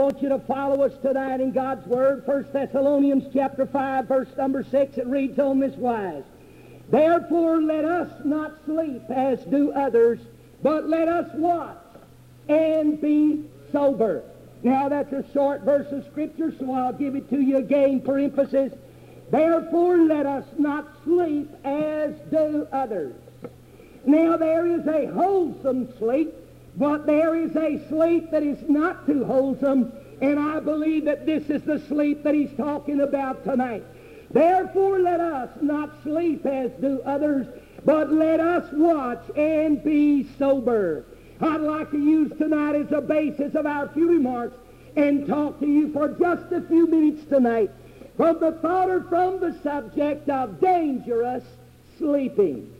want you to follow us tonight in God's Word. 1 Thessalonians chapter 5, verse number 6, it reads on this wise. Therefore let us not sleep as do others, but let us watch and be sober. Now that's a short verse of Scripture, so I'll give it to you again for emphasis. Therefore let us not sleep as do others. Now there is a wholesome sleep, but there is a sleep that is not too wholesome, and I believe that this is the sleep that he's talking about tonight. Therefore let us not sleep as do others, but let us watch and be sober. I'd like to use tonight as a basis of our few remarks and talk to you for just a few minutes tonight from the thought or from the subject of dangerous sleeping.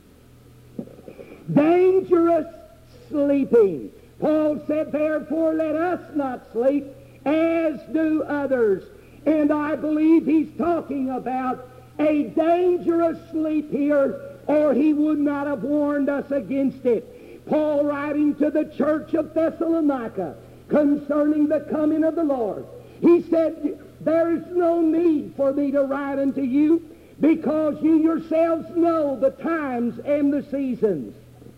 Dangerous sleeping. Paul said, therefore let us not sleep as do others. And I believe he's talking about a dangerous sleep here, or he would not have warned us against it. Paul, writing to the church of Thessalonica concerning the coming of the Lord, he said, there is no need for me to write unto you, because you yourselves know the times and the seasons.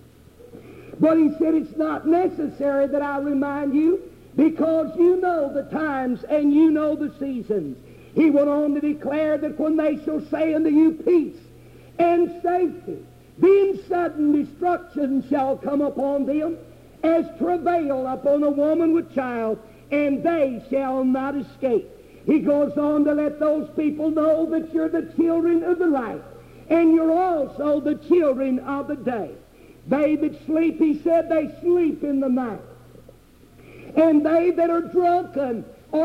But he said, it's not necessary that I remind you, because you know the times and you know the seasons. He went on to declare that when they shall say unto you peace and safety, then sudden destruction shall come upon them, as travail upon a woman with child, and they shall not escape. He goes on to let those people know that you're the children of the light, and you're also the children of the day. They that sleep, he said, they sleep in the night. And they that are drunken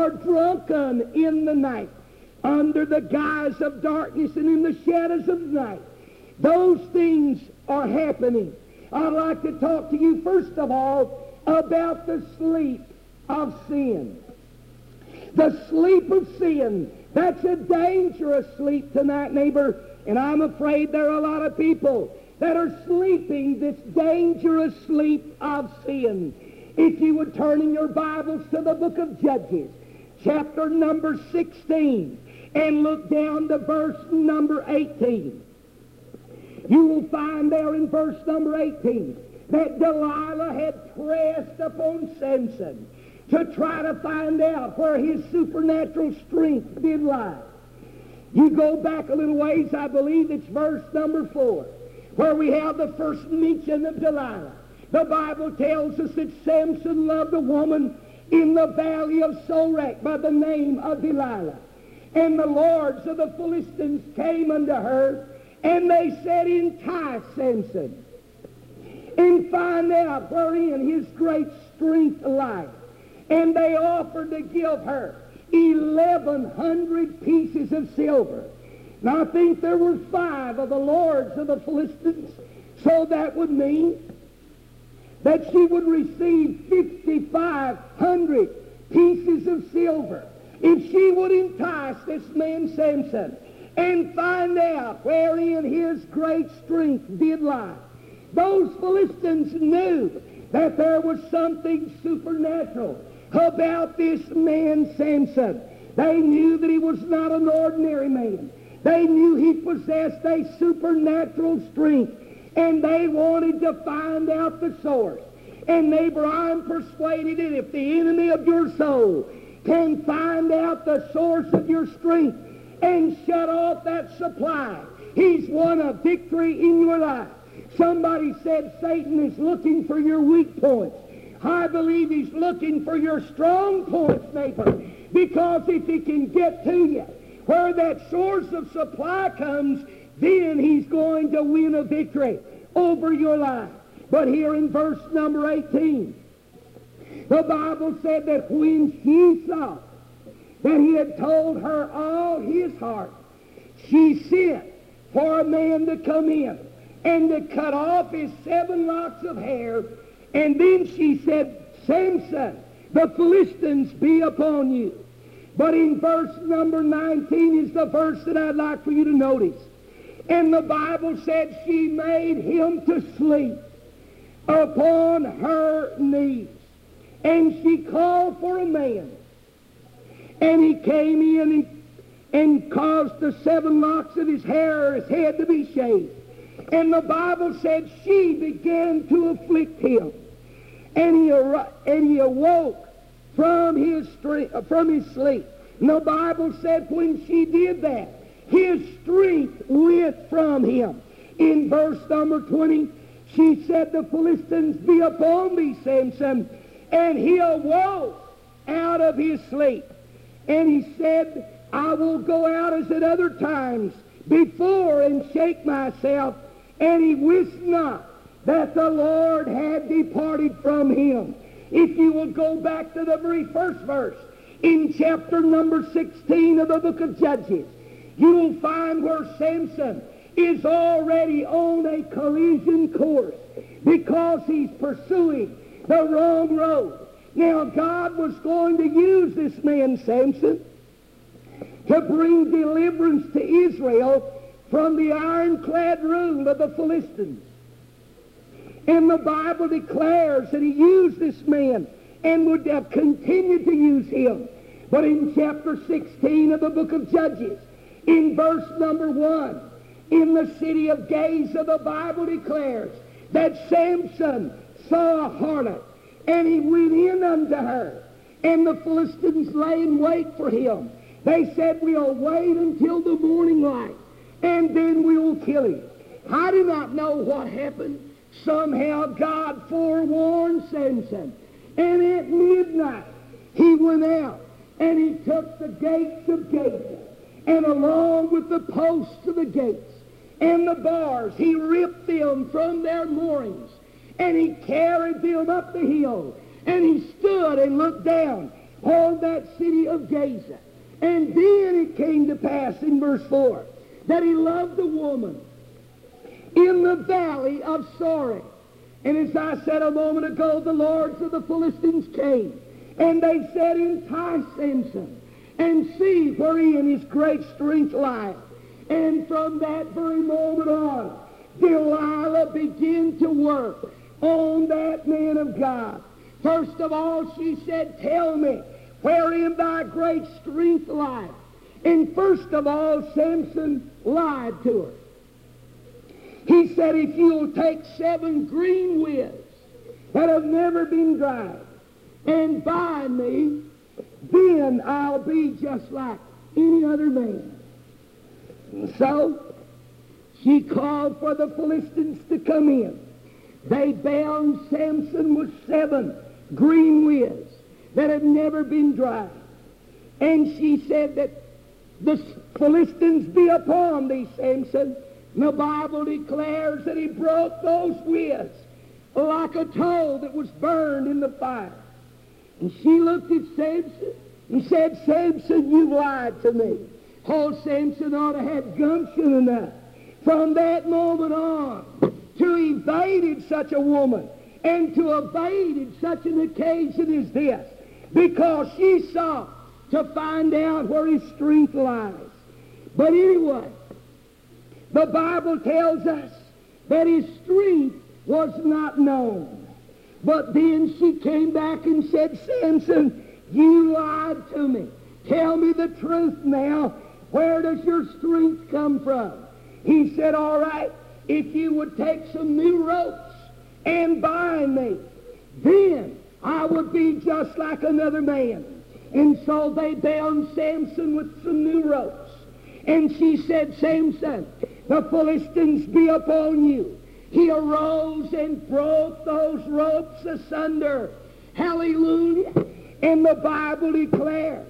in the night, under the guise of darkness and in the shadows of the night. Those things are happening. I'd like to talk to you first of all about the sleep of sin. The sleep of sin. That's a dangerous sleep tonight, neighbor. And I'm afraid there are a lot of people that are sleeping this dangerous sleep of sin. If you would turn in your Bibles to the book of Judges, chapter number 16, and look down to verse number 18. You will find there in verse number 18 that Delilah had pressed upon Samson to try to find out where his supernatural strength did lie. You go back a little ways, I believe it's verse number 4, where we have the first mention of Delilah. The Bible tells us that Samson loved a woman in the valley of Sorek by the name of Delilah. And the lords of the Philistines came unto her, and they said, entice Samson, and find out wherein his great strength lies. And they offered to give her 1,100 pieces of silver. Now I think there were 5 of the lords of the Philistines, so that would mean that she would receive 5,500 pieces of silver if she would entice this man Samson and find out wherein his great strength did lie. Those Philistines knew that there was something supernatural about this man Samson. They knew that he was not an ordinary man. They knew he possessed a supernatural strength, and they wanted to find out the source. And neighbor, I'm persuaded that if the enemy of your soul can find out the source of your strength and shut off that supply, he's won a victory in your life. Somebody said Satan is looking for your weak points. I believe he's looking for your strong points, neighbor, because if he can get to you where that source of supply comes, then he's going to win a victory over your life. But here in verse number 18, the Bible said that when she saw that he had told her all his heart, she sent for a man to come in and to cut off his 7 locks of hair. And then she said, Samson, the Philistines be upon you. But in verse number 19 is the verse that I'd like for you to notice. And the Bible said she made him to sleep upon her knees. And she called for a man. And he came in and caused the 7 locks of his hair or his head to be shaved. And the Bible said she began to afflict him. And he awoke from his sleep. And the Bible said when she did that, his strength went from him. In verse number 20, she said, the Philistines be upon thee, Samson. And he awoke out of his sleep. And he said, I will go out as at other times before and shake myself. And he wist not that the Lord had departed from him. If you will go back to the very first verse, in chapter number 16 of the book of Judges, you will find where Samson is already on a collision course because he's pursuing the wrong road. Now, God was going to use this man, Samson, to bring deliverance to Israel from the ironclad rule of the Philistines. And the Bible declares that he used this man and would have continued to use him. But in chapter 16 of the book of Judges, in verse number 1, in the city of Gaza, the Bible declares that Samson saw a harlot, and he went in unto her. And the Philistines lay in wait for him. They said, we'll wait until the morning light, and then we'll kill him. I do not know what happened. Somehow God forewarned Samson. And at midnight, he went out, and he took the gates of Gaza, and along with the posts of the gates and the bars, he ripped them from their moorings, and he carried them up the hill, and he stood and looked down on that city of Gaza. And then it came to pass in verse 4 that he loved a woman in the valley of Sorek. And as I said a moment ago, the lords of the Philistines came, and they said, entice Samson, and see wherein his great strength lieth. And from that very moment on, Delilah began to work on that man of God. First of all, she said, tell me wherein thy great strength lieth. And first of all, Samson lied to her. He said, if you'll take 7 green withs that have never been dried and bind me, then I'll be just like any other man. And so she called for the Philistines to come in. They bound Samson with 7 green withs that had never been dried. And she said that the Philistines be upon thee, Samson. And the Bible declares that he broke those withs like a tow that was burned in the fire. And she looked at Samson and said, Samson, you've lied to me. Oh, Samson ought to have gumption enough from that moment on to evade such a woman and to evade such an occasion as this, because she sought to find out where his strength lies. But anyway, the Bible tells us that his strength was not known. But then she came back and said, Samson, you lied to me. Tell me the truth now. Where does your strength come from? He said, all right, if you would take some new ropes and bind me, then I would be just like another man. And so they bound Samson with some new ropes. And she said, Samson, the Philistines be upon you. He arose and broke those ropes asunder. Hallelujah. And the Bible declares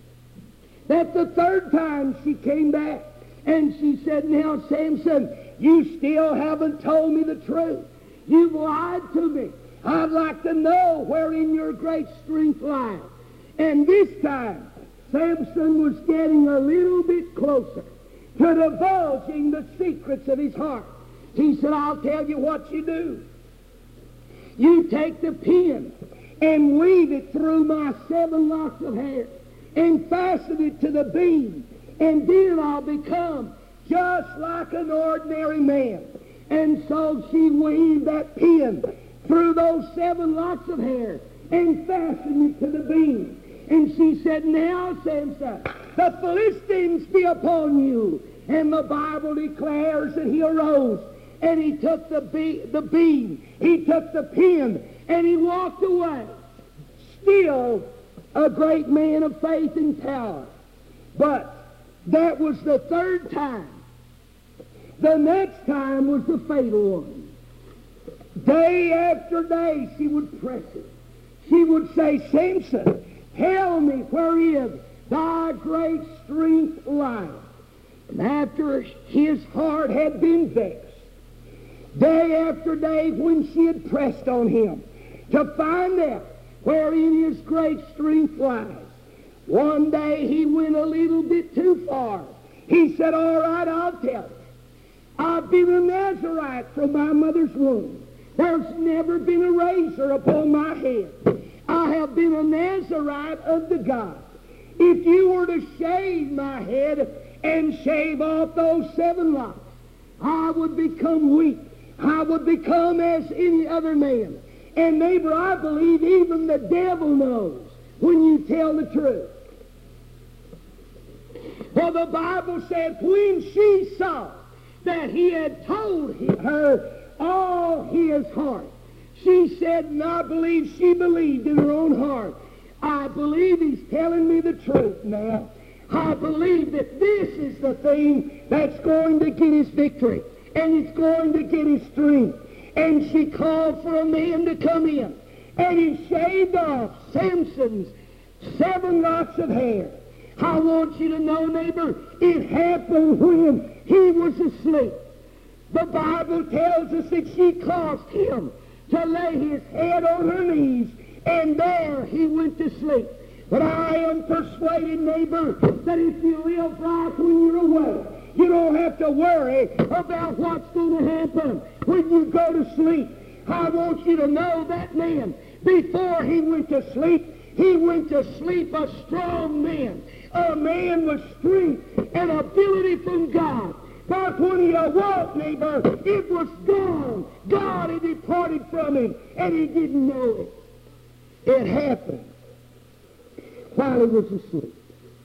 that the third time she came back and she said, now, Samson, you still haven't told me the truth. You've lied to me. I'd like to know wherein your great strength lies. And this time, Samson was getting a little bit closer to divulging the secrets of his heart. He said, I'll tell you what you do. You take the pin and weave it through my 7 locks of hair and fasten it to the beam, and then I'll become just like an ordinary man. And so she weaved that pin through those 7 locks of hair, and fastened it to the beam. And she said, "Now, Samson, the Philistines be upon you." And the Bible declares that he arose and he took the beam, he took the pin, and he walked away. Still a great man of faith and power. But that was the third time. The next time was the fatal one. Day after day she would press it. She would say, "Samson, tell me where is thy great strength lies." And after his heart had been vexed, day after day when she had pressed on him to find out wherein his great strength lies, one day he went a little bit too far. He said, "All right, I'll tell you. I've been a Nazarite from my mother's womb. There's never been a razor upon my head. I have been a Nazarite of the God. If you were to shave my head and shave off those 7 locks, I would become weak. I would become as any other man." And neighbor, I believe even the devil knows when you tell the truth. For the Bible said when she saw that he had told her all his heart, she said, and I believe she believed in her own heart, "I believe he's telling me the truth now. I believe that this is the thing that's going to get his victory, and it's going to get his strength." And she called for a man to come in, and he shaved off Samson's 7 locks of hair. I want you to know, neighbor, it happened when he was asleep. The Bible tells us that she caused him to lay his head on her knees, and there he went to sleep. But I am persuaded, neighbor, that if you live right when you're awake, you don't have to worry about what's going to happen when you go to sleep. I want you to know that man, before he went to sleep a strong man, a man with strength and ability from God. But when he awoke, neighbor, it was gone. God had departed from him, and he didn't know it. It happened while he was asleep.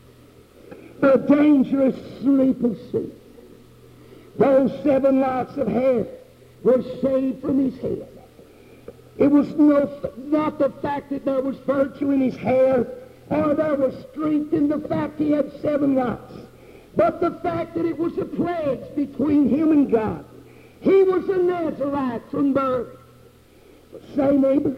A dangerous sleep of sleep. Those 7 locks of hair were shaved from his head. It was not the fact that there was virtue in his hair, or there was strength in the fact he had 7 locks, but the fact that it was a pledge between him and God. He was a Nazarite from birth. But say, neighbor,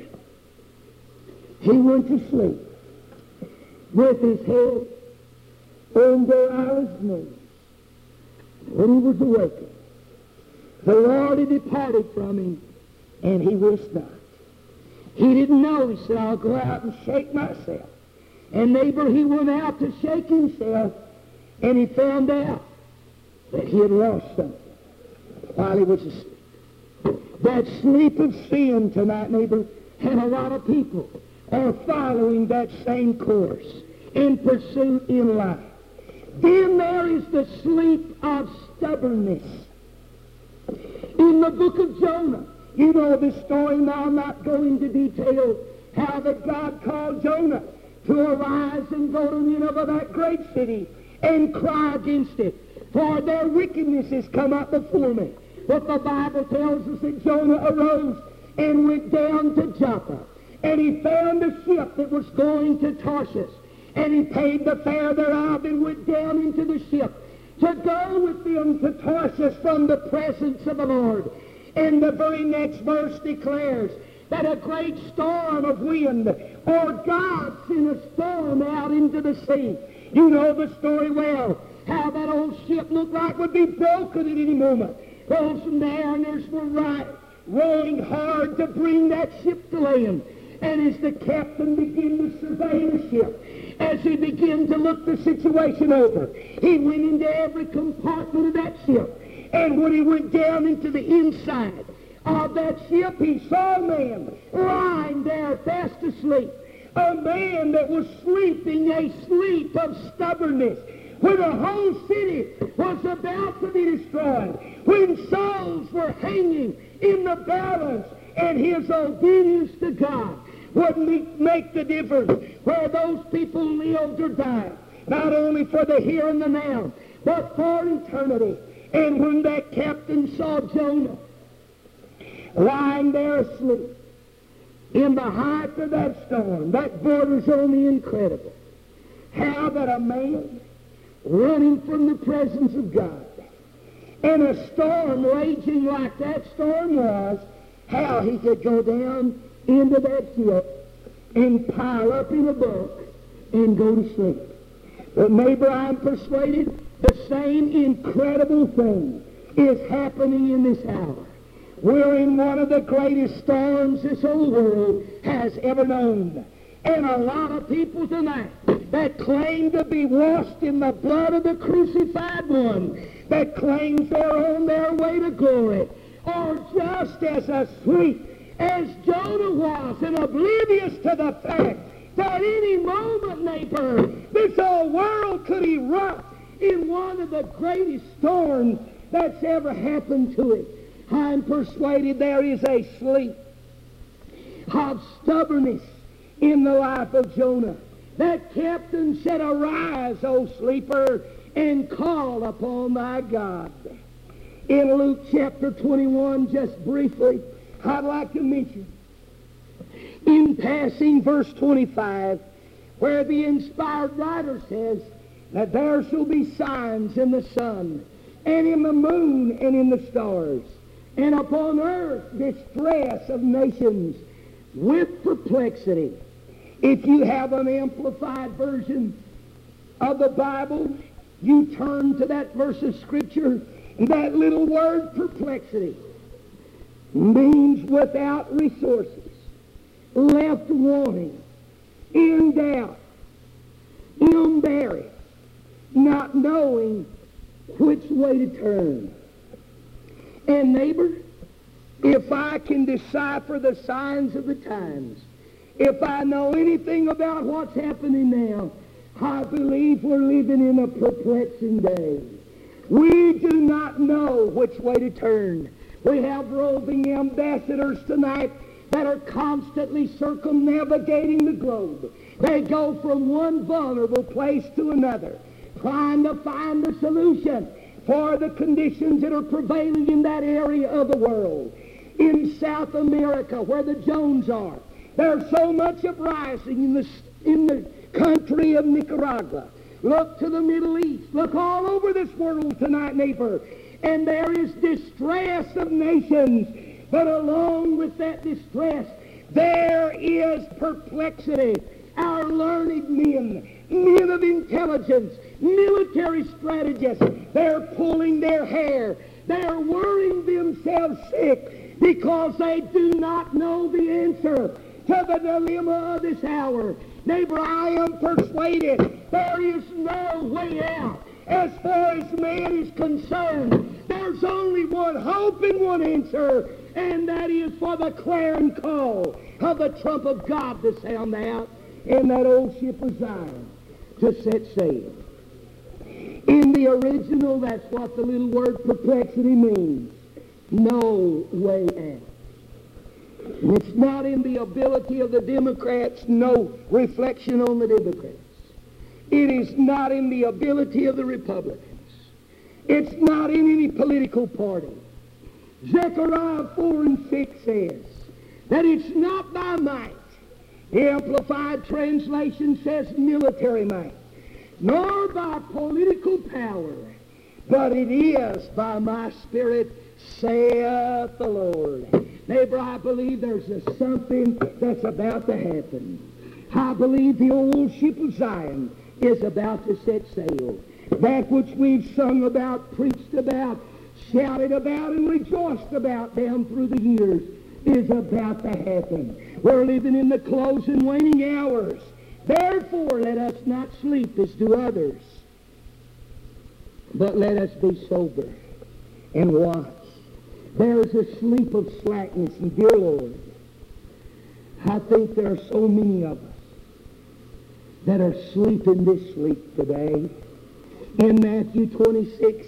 he went to sleep with his head under his knees. When he was awakened, the Lord had departed from him, and he wist not. He didn't know. He said, "I'll go out and shake myself." And neighbor, he went out to shake himself, and he found out that he had lost something while he was asleep. That sleep of sin tonight, neighbor, and a lot of people are following that same course in pursuit in life. Then there is the sleep of stubbornness. In the book of Jonah, you know the story now, I'm not going into detail, how that God called Jonah to arise and go to Nineveh, that great city, and cry against it, for their wickedness has come up before me. But the Bible tells us that Jonah arose and went down to Joppa, and he found a ship that was going to Tarshish, and he paid the fare thereof and went down into the ship to go with them to Tarshish from the presence of the Lord. And the very next verse declares that a great storm of wind, or God sent a storm out into the sea. You know the story well, how that old ship looked like it would be broken at any moment. Those mariners were rowing hard to bring that ship to land. And as the captain began to survey the ship, as he began to look the situation over, he went into every compartment of that ship. And when he went down into the inside of that ship, he saw a man lying there fast asleep. A man that was sleeping a sleep of stubbornness. When the whole city was about to be destroyed, when souls were hanging in the balance, and his obedience to God would make the difference where those people lived or died, not only for the here and the now, but for eternity. And when that captain saw Jonah lying there asleep in the height of that storm, that borders on the incredible. How that a man running from the presence of God in a storm raging like that storm was, how he could go down into that ship and pile up in a bunk and go to sleep. But neighbor, I'm persuaded the same incredible thing is happening in this hour. We're in one of the greatest storms this old world has ever known. And a lot of people tonight that claim to be washed in the blood of the crucified one, that claims they're on their way to glory, are just as asleep as Jonah was and oblivious to the fact that any moment, neighbor, this old world could erupt in one of the greatest storms that's ever happened to it. I'm persuaded there is a sleep of stubbornness in the life of Jonah. That captain said, "Arise, O sleeper, and call upon thy God." In Luke chapter 21, just briefly, I'd like to mention, in passing, verse 25, where the inspired writer says that there shall be signs in the sun, and in the moon, and in the stars, and upon earth distress of nations with perplexity. If you have an amplified version of the Bible, you turn to that verse of Scripture, and that little word perplexity means without resources, left wanting, in doubt, embarrassed, not knowing which way to turn. And neighbor, if I can decipher the signs of the times, if I know anything about what's happening now, I believe we're living in a perplexing day. We do not know which way to turn. We have roving ambassadors tonight that are constantly circumnavigating the globe. They go from one vulnerable place to another, trying to find a solution for the conditions that are prevailing in that area of the world. In South America, where the Jones are, there's so much uprising in the country of Nicaragua. Look to the Middle East. Look all over this world tonight, neighbor. And there is distress of nations. But along with that distress, there is perplexity. Our learned men, men of intelligence, military strategists, they're pulling their hair. They're worrying themselves sick because they do not know the answer to the dilemma of this hour. Neighbor, I am persuaded there is no way out. As far as man is concerned, there's only one hope and one answer, and that is for the clarion call of the trump of God to sound out, and that old ship of Zion to set sail. In the original, that's what the little word perplexity means. No way out. And it's not in the ability of the Democrats, no reflection on the Democrats. It is not in the ability of the Republicans. It's not in any political party. Zechariah 4:6 says that it's not by might. The Amplified Translation says military might, nor by political power, but it is by my Spirit, saith the Lord. Neighbor, I believe there's something that's about to happen. I believe the old ship of Zion is about to set sail. That which we've sung about, preached about, shouted about, and rejoiced about down through the years is about to happen. We're living in the close and waning hours. Therefore, let us not sleep as do others, but let us be sober and watch. There is a sleep of slackness, and dear Lord, I think there are so many of us that are sleeping this sleep today. In Matthew 26,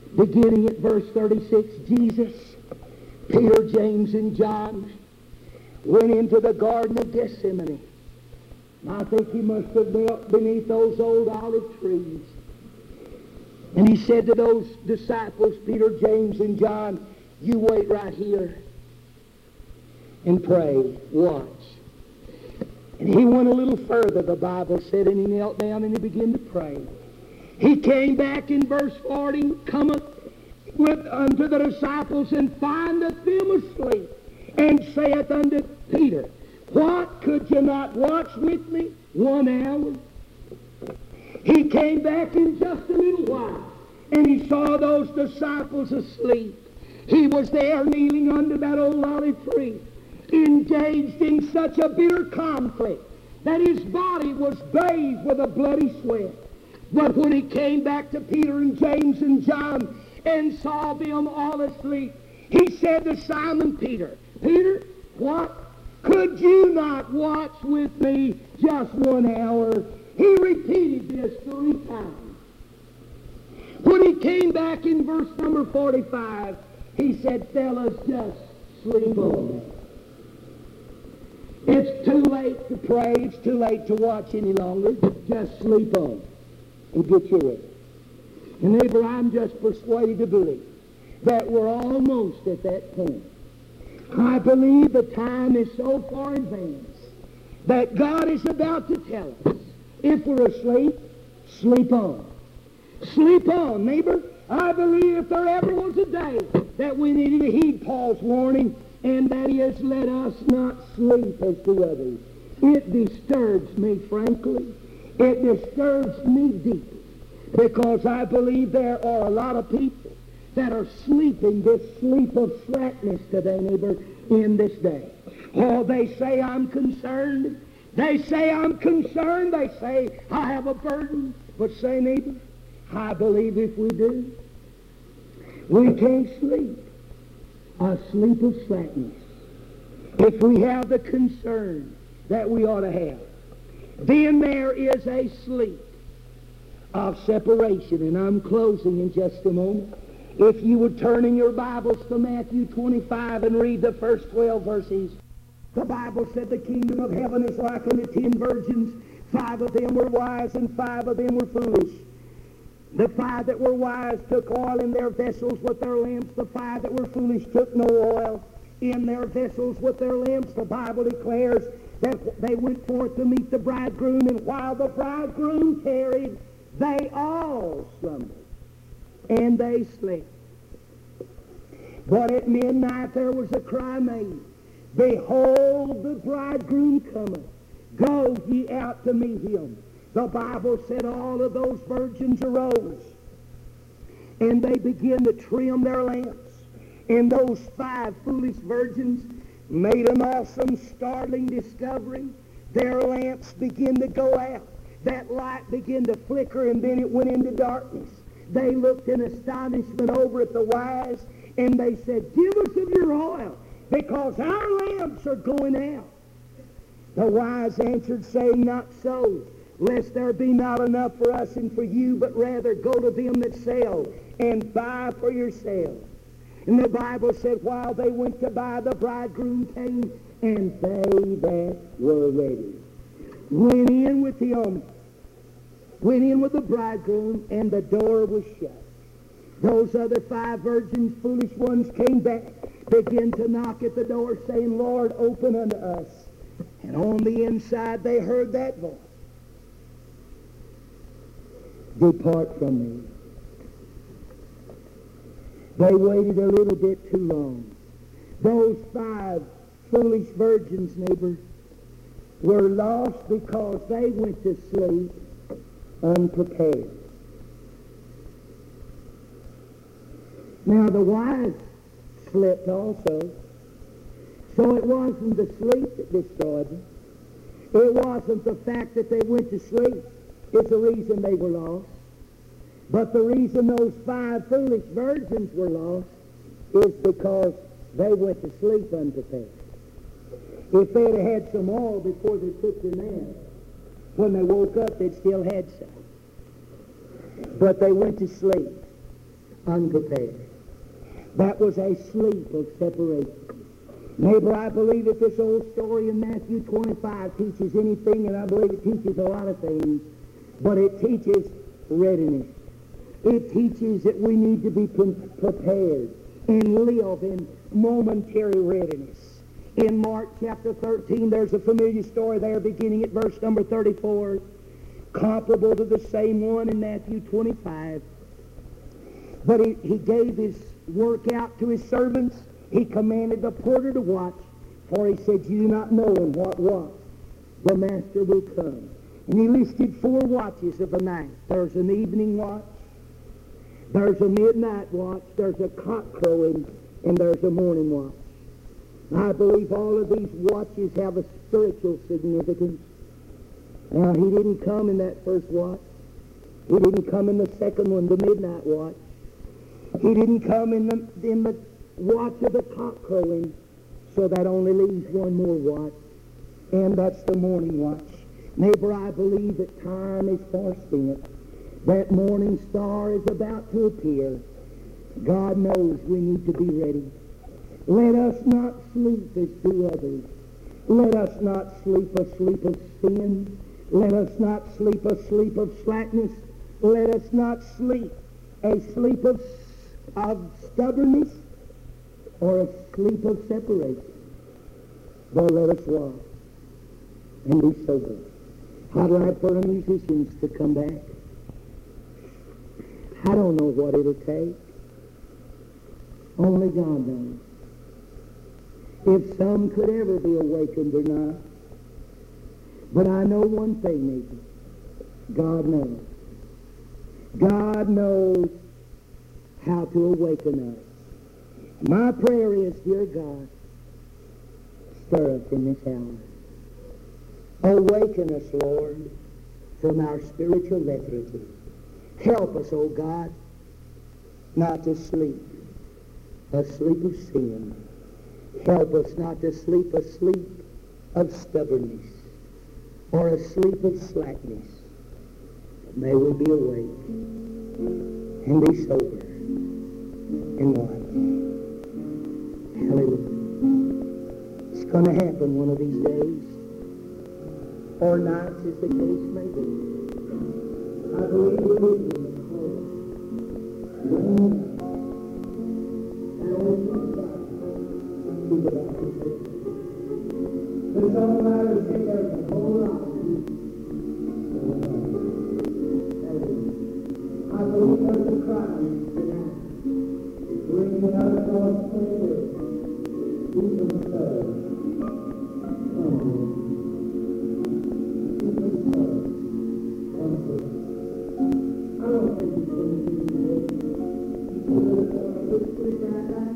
beginning at verse 36, Jesus, Peter, James, and John went into the Garden of Gethsemane. I think he must have knelt beneath those old olive trees. And he said to those disciples, Peter, James, and John, you wait right here and pray, watch. And he went a little further, the Bible said, and he knelt down and he began to pray. He came back in verse 40, cometh unto the disciples and findeth them asleep, and saith unto Peter, what, could you not watch with me 1 hour? He came back in just a little while, and he saw those disciples asleep. He was there kneeling under that old olive tree, engaged in such a bitter conflict that his body was bathed with a bloody sweat. But when he came back to Peter and James and John and saw them all asleep, he said to Simon Peter, Peter, what? Could you not watch with me just 1 hour? He repeated this 3 times. When he came back in verse number 45, he said, fellas, just sleep on. It's too late to pray. It's too late to watch any longer. Just sleep on and get your rest. And neighbor, I'm just persuaded to believe that we're almost at that point. I believe the time is so far advanced that God is about to tell us, if we're asleep, sleep on. Sleep on, neighbor. I believe if there ever was a day that we needed to heed Paul's warning, and that is, let us not sleep as do others. It disturbs me, frankly. It disturbs me deeply, because I believe there are a lot of people that are sleeping this sleep of slackness today, neighbor, in this day. Oh, they say, I'm concerned. They say, I'm concerned. They say, I have a burden. But say, neighbor, I believe if we do, we can't sleep a sleep of slackness. If we have the concern that we ought to have, then there is a sleep of separation. And I'm closing in just a moment. If you would turn in your Bibles to Matthew 25 and read the first 12 verses. The Bible said the kingdom of heaven is like unto 10 virgins. 5 of them were wise and 5 of them were foolish. The 5 that were wise took oil in their vessels with their lamps. The 5 that were foolish took no oil in their vessels with their lamps. The Bible declares that they went forth to meet the bridegroom, and while the bridegroom tarried, they all slumbered and they slept. But at midnight there was a cry made, behold, the bridegroom cometh. Go ye out to meet him. The Bible said all of those virgins arose, and they began to trim their lamps. And those 5 foolish virgins made an awesome, startling discovery. Their lamps began to go out. That light began to flicker, and then it went into darkness. They looked in astonishment over at the wise, and they said, give us of your oil, because our lamps are going out. The wise answered, saying, not so, lest there be not enough for us and for you, but rather go to them that sell and buy for yourselves. And the Bible said, while they went to buy, the bridegroom came, and they that were ready went in with him, went in with the bridegroom, and the door was shut. Those other 5 virgins, foolish ones, came back, began to knock at the door, saying, Lord, open unto us. And on the inside they heard that voice, depart from me. They waited a little bit too long. Those 5 foolish virgins, neighbor, were lost because they went to sleep unprepared. Now the wise slept also. So it wasn't the sleep that destroyed them. It wasn't the fact that they went to sleep. It's the reason they were lost. But the reason those 5 foolish virgins were lost is because they went to sleep unprepared. If they'd have had some oil before they took their nap, when they woke up, they'd still had some. But they went to sleep unprepared. That was a sleep of separation. Neighbor, I believe that this old story in Matthew 25 teaches anything, and I believe it teaches a lot of things, but it teaches readiness. It teaches that we need to be prepared and live in momentary readiness. In Mark chapter 13, there's a familiar story there beginning at verse number 34, comparable to the same one in Matthew 25. But he gave his work out to his servants. He commanded the porter to watch, for he said, you do not know in what watch the master will come. And he listed 4 watches of the night. There's an evening watch, there's a midnight watch, there's a cock crowing, and there's a morning watch. I believe all of these watches have a spiritual significance. Now, he didn't come in that first watch. He didn't come in the second one, the midnight watch. He didn't come in the watch of the cock crowing, so that only leaves one more watch, and that's the morning watch. Neighbor, I believe that time is far spent. That morning star is about to appear. God knows we need to be ready. Let us not sleep as do others. Let us not sleep a sleep of sin. Let us not sleep a sleep of slackness. Let us not sleep a sleep of stubbornness or a sleep of separation. But let us walk and be sober. I'd like for the musicians to come back. I don't know what it'll take. Only God knows. If some could ever be awakened or not. But I know one thing, neighbor. God knows. God knows how to awaken us. My prayer is, dear God, stir us in this hour. Awaken us, Lord, from our spiritual lethargy. Help us, O God, not to sleep a sleep of sin. Help us not to sleep a sleep of stubbornness or a sleep of slackness. May we be awake and be sober and watch. Hallelujah. It's going to happen one of these days, or nights as the case may be. I believe we will be close. And only God is about to take. But it's all matters that there's a whole lot to do. I believe there's a cry tonight. Bringing out of God's prayer. Keep them stirred. Keep them stirred. I don't think he's going to do it. He's going to whisper right back.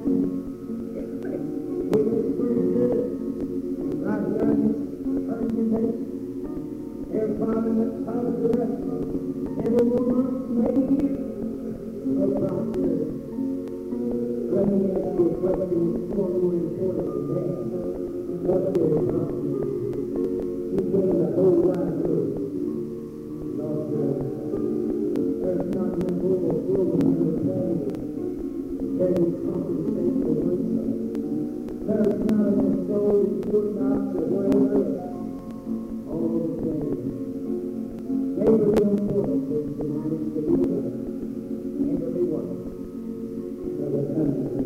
He whispers good. Right there in his presentation. Every time that follows the rest of us. Every month, maybe year. Look right there. Let me ask you a question far more important than that. What will it cost you? He gave the whole wide world. Lord, there's not one little woman in the family that will compensate for one son. There's not enough soul that could not for whatever all the same. They were the important things tonight to be with us and to be one. So the country.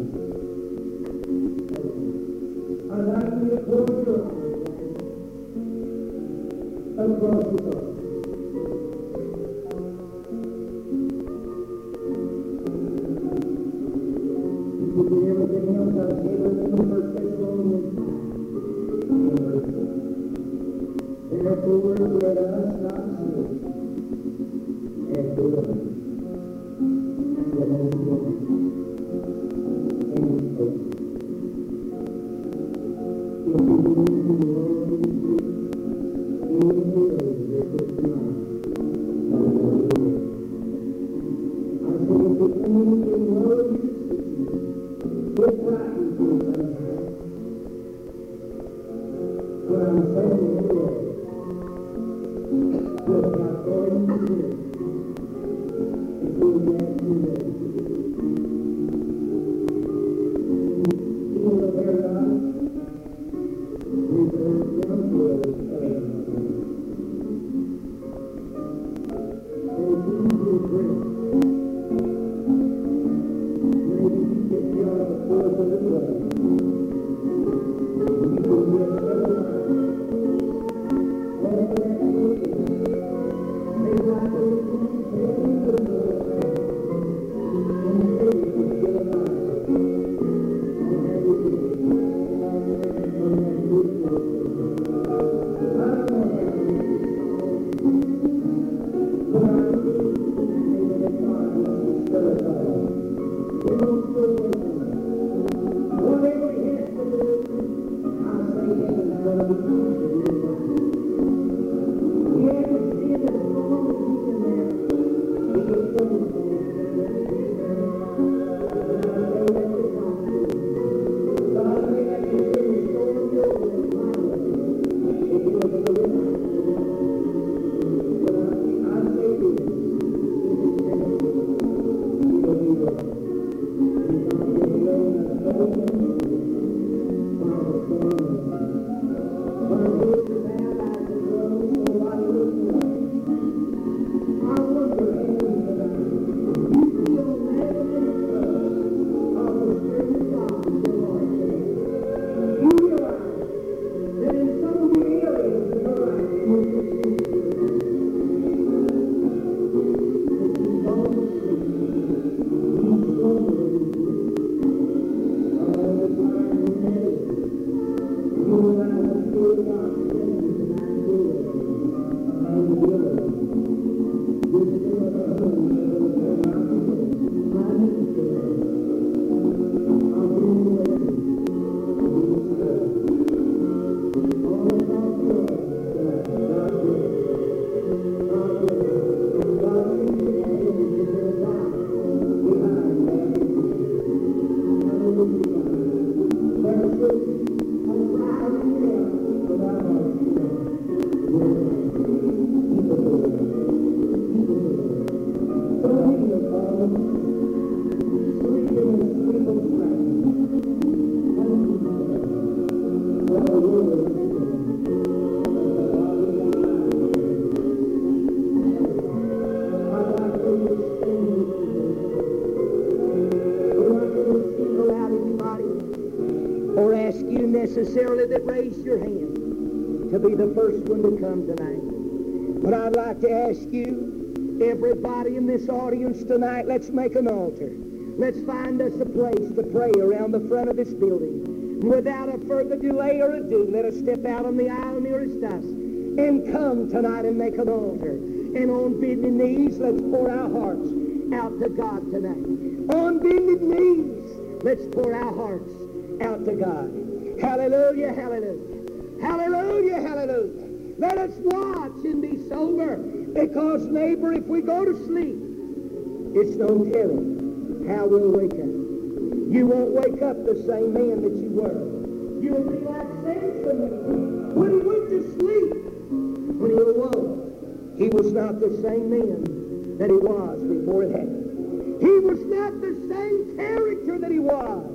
I'd like you to close your eyes and close your eyes. Everything else I gave us in the First Thessalonians 5. Therefore, let us not sleep as the Lord. Let us walk and hope. If we believe in the Lord, even the days that is tonight, I say, if the enemy can lower you, what I'm saying is, without going to do, if we get to this, feel the very honest, Necessarily that raised your hand to be the first one to come tonight. But I'd like to ask you, everybody in this audience tonight, let's make an altar. Let's find us a place to pray around the front of this building. Without a further delay or ado, let us step out on the aisle nearest us and come tonight and make an altar. And on bended knees, let's pour our hearts out to God tonight. On bended knees, let's pour our hearts out to God. Hallelujah, hallelujah. Hallelujah, hallelujah. Let us watch and be sober, because, neighbor, if we go to sleep, it's no telling how we'll wake up. You won't wake up the same man that you were. You'll be like Samson. When he went to sleep, when he awoke, he was not the same man that he was before it happened. He was not the same character that he was.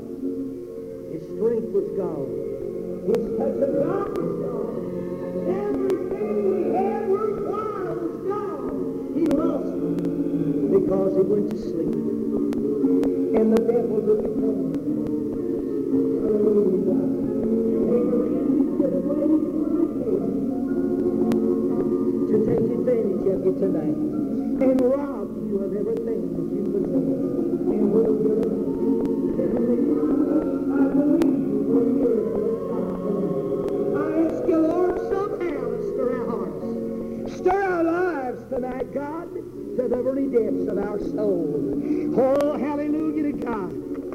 His strength was gone. His touch of God was gone. Everything he had worthwhile was gone. He lost it because he went to sleep. And the devil took it from him. To take advantage of you tonight and rob you of everything that you possess. And what is your I believe you will hear it. I ask you, Lord, somehow to stir our hearts. Stir our lives tonight, God, to the very depths of our soul. Oh, hallelujah to God.